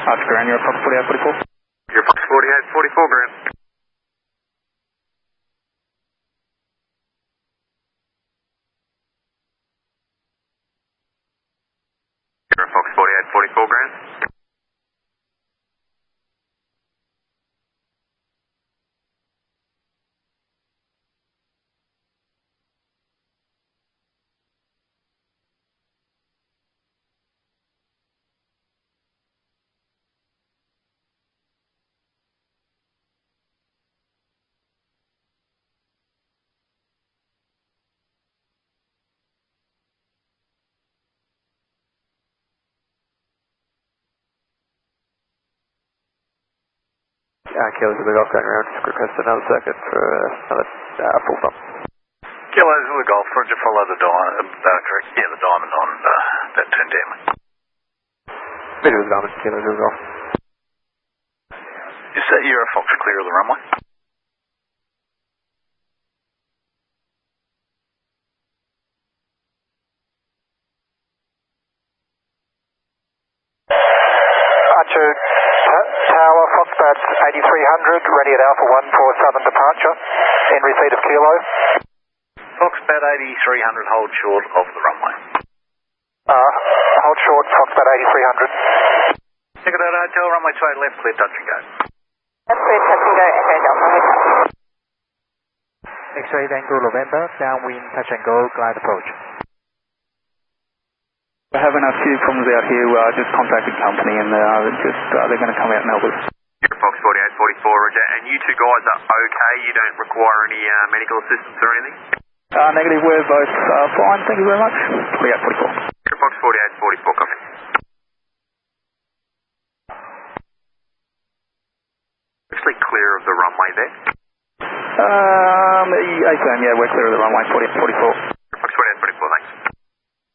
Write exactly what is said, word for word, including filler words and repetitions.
Arch ground, you're Fox forty-eight forty-four. You're Fox forty-eight forty-four, ground. You're Fox forty-eight forty-four, ground. Uh, Kilo Zulu Golf going around, just request another circuit for uh, another uh, full stop. Kilo Zulu Golf, Roger, follow the diamond, uh, correct, yeah, the diamond on uh, that turn down. Middle of the diamond, Kilo Zulu Golf. Is that your Fox clear of the runway? Archer Tower, Foxbat eighty-three hundred, ready at Alpha one for southern departure, in receipt of Kilo. Foxbat eighty-three hundred, hold short of the runway. Uh, hold short, Foxbat eighty-three hundred. Secretary Hotel, runway two eight left, clear touch and go. That's clear touch and go, Echo Delta. X-ray Tango November, downwind touch and go, glide approach. We're having a few problems out here. Uh, just contacted company and uh, just uh, they're going to come out and help us. You're Fox forty-eight forty-four, Roger. And you two guys are okay? You don't require any uh, medical assistance or anything? Uh, negative, we're both uh, fine. Thank you very much. forty-eight forty-four. You're Fox forty-eight forty-four, coming. Actually clear of the runway there. Um, A F M, yeah, we're clear of the runway, forty-eight forty-four.